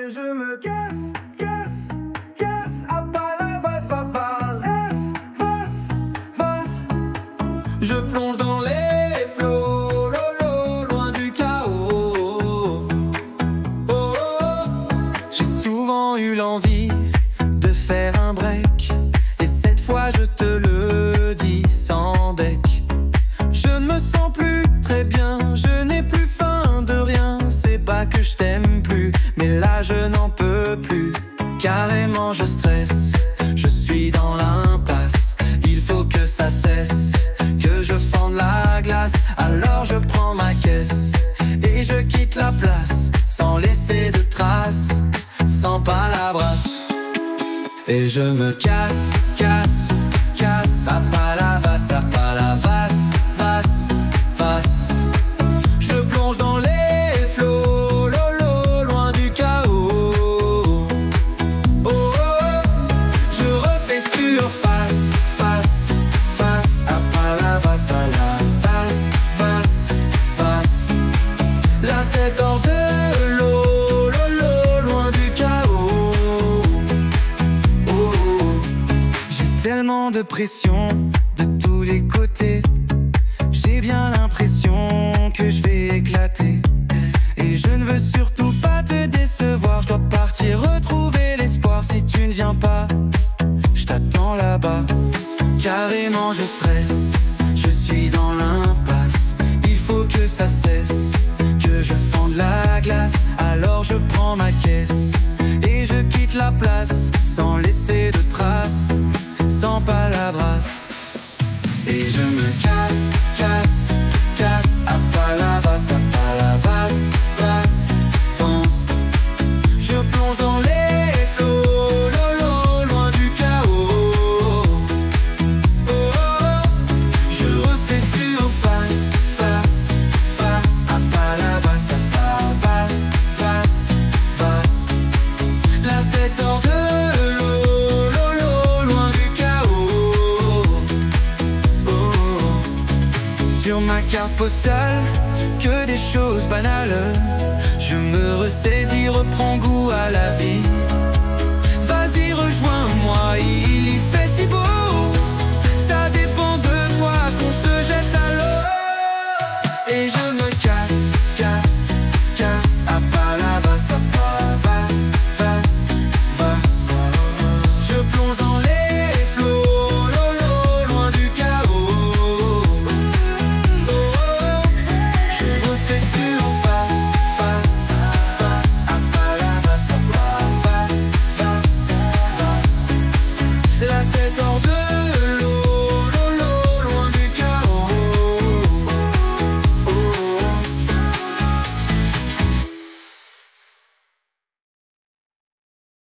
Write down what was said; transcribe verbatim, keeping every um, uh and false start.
Et je me casse, casse, casse, à pas la base, base, base, base. Je plonge dans les flots, lolo, loin du chaos. Oh, oh. J'ai souvent eu l'envie de faire un break, et cette fois je te le dis sans deck. Je ne me sens plus très bien, je n'ai plus faim de rien. C'est pas que je t'aime plus, mais là je n'en peux plus. Carrément je stresse, je suis dans l'impasse. Il faut que ça cesse, que je fende la glace. Alors je prends ma caisse et je quitte la place, sans laisser de traces, sans palabras. Et je me casse, casse, casse, à pas la vasse, à pas la vasse, vasse, vasse. Je plonge dans les flots, lolo, loin du chaos. Oh, oh. Je refais surface, face, face, à pas la vasse, à la vasse, vasse, vasse. La tête hors de l'eau, lolo, loin du chaos. Oh, oh. J'ai tellement de pression de tous les côtés. J'ai bien l'impression que je vais éclater. Et je ne veux surtout pas te décevoir. Je dois partir retrouver l'espoir. Si tu ne viens pas, je t'attends là-bas. Carrément je stresse, je suis dans l'impasse. Il faut que ça cesse, que je fende la glace. Alors je prends ma caisse et je quitte la place, sans laisser de traces, sans palabras. Et je me casse, casse, casse, à pas la vasse, à pas la vasse, vasse, fonce. Je plonge dans les flots, lolo, loin du chaos. Oh, oh. Je refais surface, face, face, à pas la vasse, à pas la vasse, vasse, vasse. La tête hors de l'eau, lolo, loin du chaos. Sur ma carte postale, que des choses banales. Je me ressaisis, reprends goût à la vie. Vas-y rejoins-moi, il y